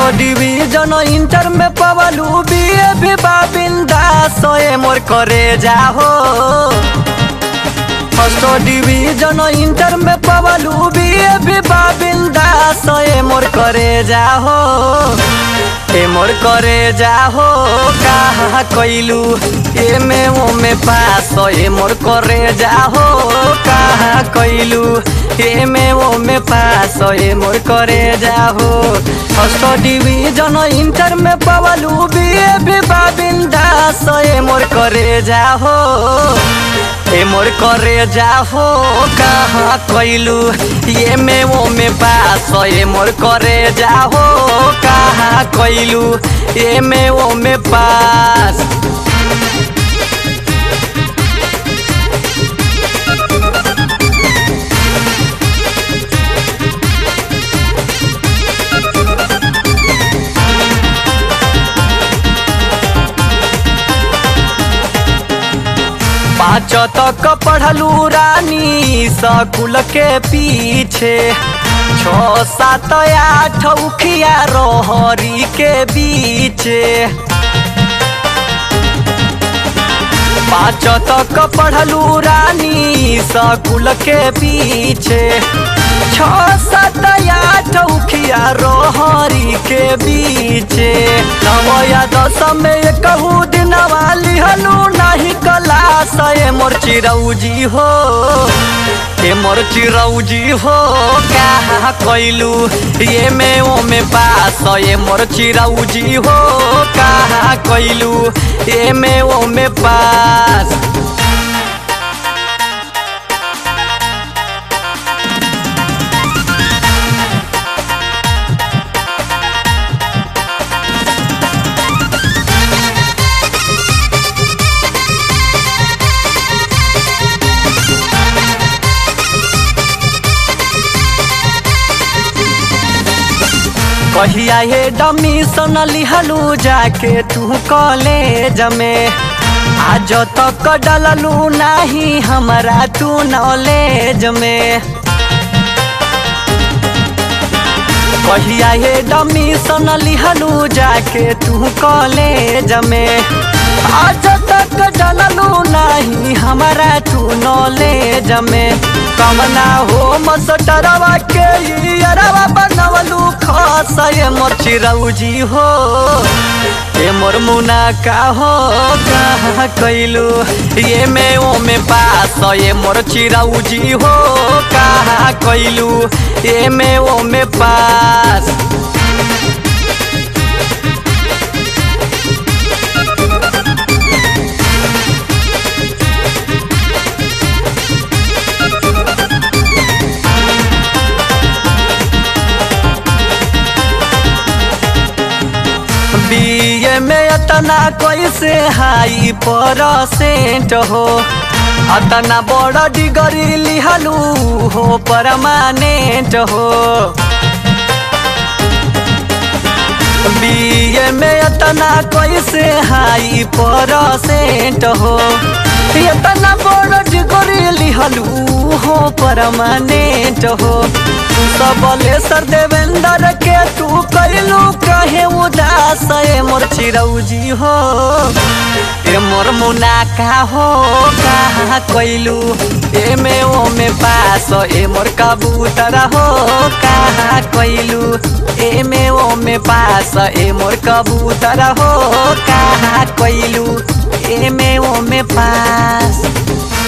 Division inter में पवलू BA भी बिंदास मोर करे जाहो। फर्स्ट डिवीजन इंटर में पवलू बीए भी बिंदास मोर करे जाहो। मोर करे जाहो कहाँ कैलू एमे ओमे पास मोर करे जाहो कहाँ कैलू एमे ओमे पास मोर करे जाहो। फर्स्ट डिवीजन इंटर में पवलू बीए भी बिंदास मोर करे जाहो। मोर करे जाहो कहाँ कैलू एमे ओमे पास मोर करे जाहो कहाँ कैलू एमे ओमे पास। पाँच तक पढ़लू रानी स्कूल के पीछे, 6 7 8 उखिया रोहरी के बीच। 5 तक पढ़लू रानी स्कूल के पीछे, 6 7 8 उखिया रोहरी के बीच। 9 या 10 में कहू दिन वाली हलू नहीं क्लास मोर चिरौजी हो। मोर चिरौजी हो कहाँ कैलू ये में ओमे पास मोर चिरौजी हो कहाँ कैलू ये में ओमे पास। कहिया एडमिशन लिहलू जाके तू कॉलेज में, आज तक डललू नहीं हमारा तू नॉलेज में। कहिया एडमिशन लिहलू जाके तू कॉलेज में, आज तक डललू नहीं हमारा तू नॉलेज में। कमना हो मस्टरवा के अरवा बनवलू खास मोर चिरौजी हो। मोर मुना का हो कहाँ कैलू ये में ओमे पास मोर चिरौजी हो कहाँ कैलू ये में ओमे पास। बीए में अतना कैसे हाई परसेंट हो, अतना बड़ा डिग्री लिहलू हो परमानेंट हो। बीए में अतना कैसे हाई परसेंट हो, इतना बड़ा डिग्री लिहलू हो परमानेंट हो। सबले सर देवेंद्र के तू कैलू कहे उदास मोर चिरौजी हो। मोर मुना का हो कहाँ कैलू एमे ओमे पास मोर कबूतर हो कहाँ कैलू एमे ओमे पास मोर कबूतर हो कहाँ कैलू एमे ओमे पास।